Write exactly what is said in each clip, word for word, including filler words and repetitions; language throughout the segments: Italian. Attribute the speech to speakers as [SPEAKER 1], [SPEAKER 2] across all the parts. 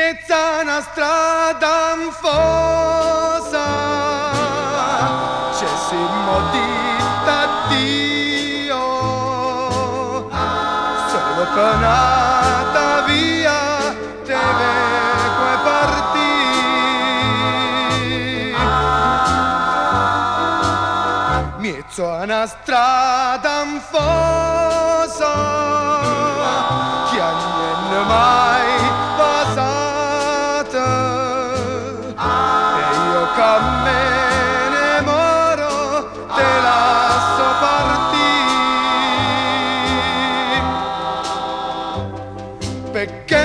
[SPEAKER 1] Miezza una strada anfosa, c'è simmo di Dio, solo con nata via deve que partì. Miezzo una strada anfosa, chi non mai passata, e io che me ne moro te lascio partì, perché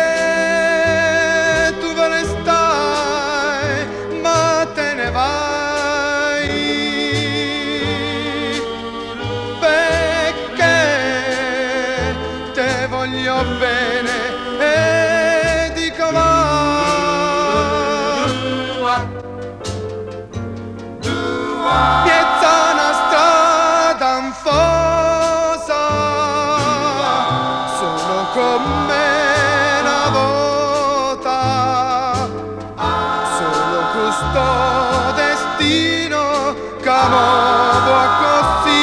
[SPEAKER 1] tu ve ne stai ma te ne vai, perché te voglio bene e dico va. Miezza una strada anfosa, sono come una volta, solo questo destino che muovo così.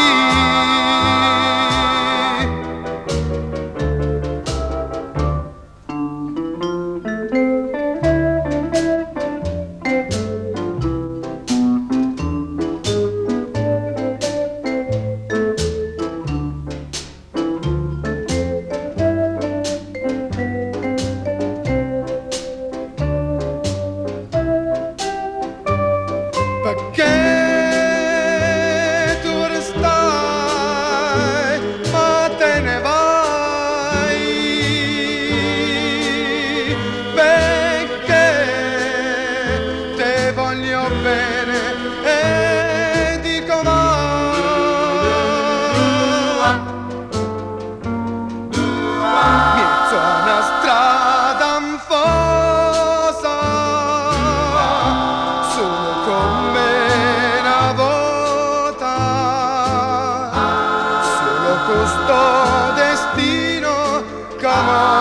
[SPEAKER 1] Perché tu restai ma te ne vai, perché te voglio bene e dico va. Miezzo una strada anfosa, sono come questo destino che